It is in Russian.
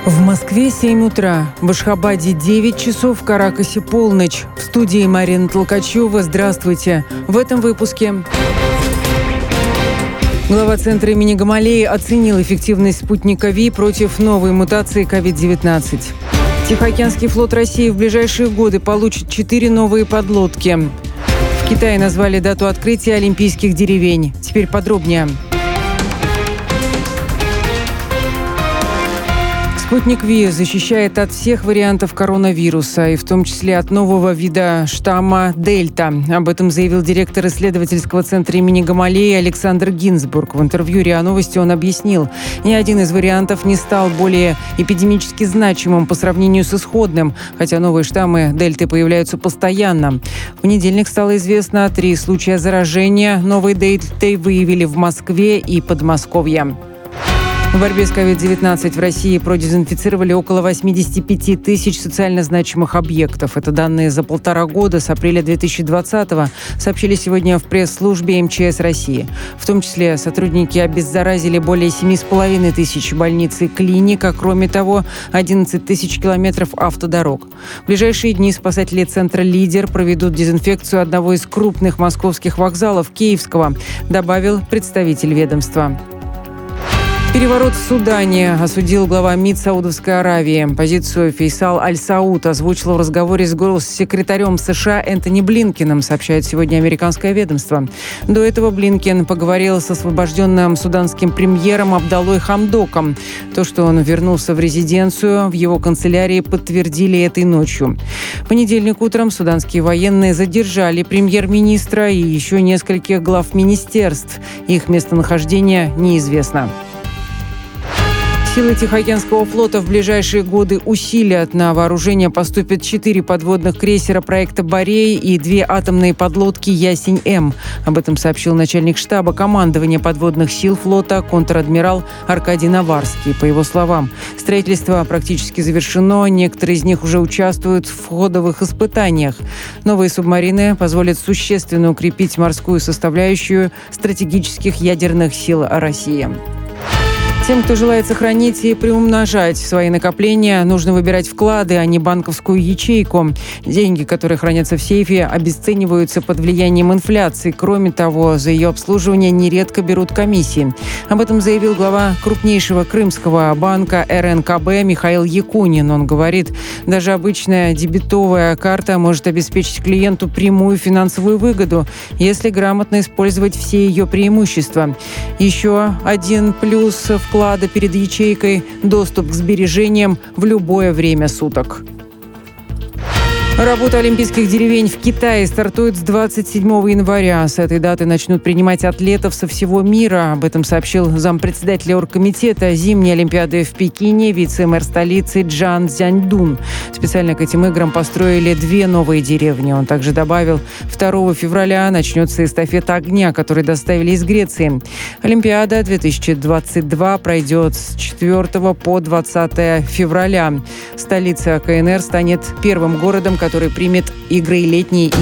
В Москве 7 утра, в Ашхабаде 9 часов, в Каракасе полночь. В студии Марина Толкачева. Здравствуйте. В этом выпуске. Глава Центра имени Гамалеи оценил эффективность спутника ВИ против новой мутации COVID-19. Тихоокеанский флот России в ближайшие годы получит 4 новые подлодки. В Китае назвали дату открытия Олимпийских деревень. Теперь подробнее. Спутник ВИ защищает от всех вариантов коронавируса, и в том числе от нового вида штамма «Дельта». Об этом заявил директор исследовательского центра имени Гамалеи Александр Гинзбург. В интервью РИА Новости он объяснил, ни один из вариантов не стал более эпидемически значимым по сравнению с исходным, хотя новые штаммы «Дельты» появляются постоянно. В понедельник стало известно, 3 случая заражения новой «Дельтой» выявили в Москве и Подмосковье. В борьбе с COVID-19 в России продезинфицировали около 85 тысяч социально значимых объектов. Это данные за 1,5 года с апреля 2020-го, сообщили сегодня в пресс-службе МЧС России. В том числе сотрудники обеззаразили более 7,5 тысяч больниц и клиник, а кроме того 11 тысяч километров автодорог. В ближайшие дни спасатели центра «Лидер» проведут дезинфекцию одного из крупных московских вокзалов – Киевского, добавил представитель ведомства. Переворот в Судане осудил глава МИД Саудовской Аравии. Позицию Фейсал Аль-Сауд озвучил в разговоре с госсекретарем США Энтони Блинкеном, сообщает сегодня американское ведомство. До этого Блинкен поговорил с освобожденным суданским премьером Абдаллой Хамдоком. То, что он вернулся в резиденцию, в его канцелярии подтвердили этой ночью. В понедельник утром суданские военные задержали премьер-министра и еще нескольких глав министерств. Их местонахождение неизвестно. Силы Тихоокеанского флота в ближайшие годы усилят. На вооружение поступят 4 подводных крейсера проекта «Борей» и 2 атомные подлодки «Ясень-М». Об этом сообщил начальник штаба командования подводных сил флота контр-адмирал Аркадий Наварский. По его словам, строительство практически завершено, некоторые из них уже участвуют в ходовых испытаниях. Новые субмарины позволят существенно укрепить морскую составляющую стратегических ядерных сил России. Тем, кто желает сохранить и приумножать свои накопления, нужно выбирать вклады, а не банковскую ячейку. Деньги, которые хранятся в сейфе, обесцениваются под влиянием инфляции. Кроме того, за ее обслуживание нередко берут комиссии. Об этом заявил глава крупнейшего крымского банка РНКБ Михаил Якунин. Он говорит, даже обычная дебетовая карта может обеспечить клиенту прямую финансовую выгоду, если грамотно использовать все ее преимущества. Еще один плюс вклада перед ячейкой – доступ к сбережениям в любое время суток. Работа олимпийских деревень в Китае стартует с 27 января. С этой даты начнут принимать атлетов со всего мира. Об этом сообщил зампредседателя оргкомитета зимней олимпиады в Пекине, вице-мэр столицы Джан Цзяньдун. Специально к этим играм построили 2 новые деревни. Он также добавил, 2 февраля начнется эстафета огня, которую доставили из Греции. Олимпиада 2022 пройдет с 4 по 20 февраля. Столица КНР станет первым городом, который примет игры летней